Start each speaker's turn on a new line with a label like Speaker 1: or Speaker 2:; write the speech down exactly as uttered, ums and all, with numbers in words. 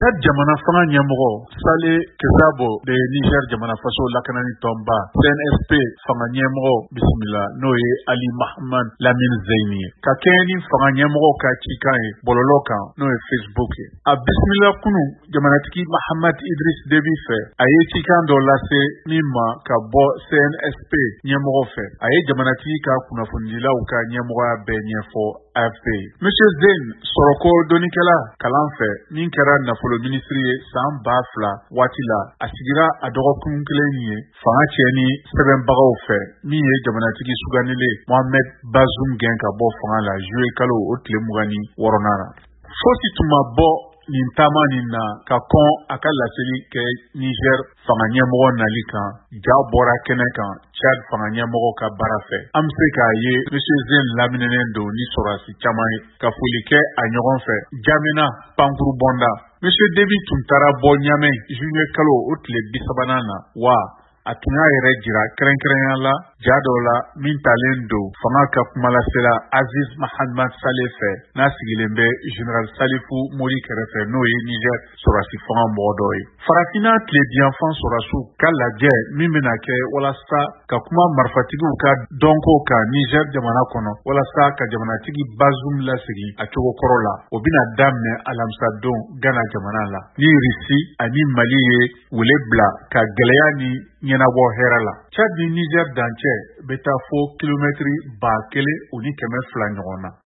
Speaker 1: Chad jamana fanga ɲɛmɔgɔ Sale Kesabo de Niger jamana faso lakanani tɔnba C N S P fanga ɲɛmɔgɔ bisimila n'o ye Ali Mahamad Lamine Zeini ye. Ka kɛɲɛ ni fanga ɲɛmɔgɔ ka cikan ye bɔlɔlɔ kan n'o ye Facebook ye. A bisimila kunu jamanatigi Mahamad Idris Deby fɛ a ye cikan dɔ lase min ma ka bɔ C N S P ɲɛmɔgɔ fɛ. A ye jamanatigi ka kunnafonidilaw ka ɲɛmɔgɔya bɛɛ ɲɛfɔ A F P ye. Monsieur Zeini sɔrɔko dɔnikɛla kalan fɛ min kɛra nafolo ministre ye san ba fila waati la a sigira a dɔgɔkun kelen ye fanga cɛ ni sɛbɛnbagaw fɛ min ye jamanatigi suganile Mohamed Bazoum gɛn ka bɔ fanga la juillet kalo o tile mugan ni wɔɔrɔnan na. Fosi tun ma bɔ nin taama nin na ka kɔn a ka laseli kɛ Niger fanga ɲɛmɔgɔ nali kan ja bɔra kɛnɛ kan Chad fanga ɲɛmɔgɔ ka baara fɛ. An bɛ se k'a ye Monsieur Zeini laminɛnen don ni sɔrɔdasi caman ye ka foli kɛ a ɲɔgɔn fɛ Jamena Pankuru Bɔnda. Monsieur Deby tun taara bɔ Ɲamɛ juillet kalo o tile bi sabanan na wa a tun y'a yɛrɛ jira kɛrɛnkɛrɛnya la ja dɔw la min talen don fanga ka kumalasela Aziz Mahamad Saleh fɛ n'a sigilen bɛ Général Salifu Mori kɛrɛfɛ n'o ye Niger sɔrɔdasi fanga mɔgɔ dɔ ye. Farafinna tilebiyanfan sɔrɔdasiw ka lajɛ min bɛna kɛ walasa ka kuma marifatigiw ka dɔnko kan Niger jamana kɔnɔ walasa ka jamanatigi Bazoum lasegi a cogo kɔrɔ la o bɛna daminɛ alamisa don Ghana jamana la ni Risi ani Mali ye wele bila ka gɛlɛya ni ɲɛnabɔ hɛrɛ la. Chad ni Niger dancɛ bɛ taa fo kilomɛtiri ba kelen o ni kɛmɛ fila ɲɔgɔn na.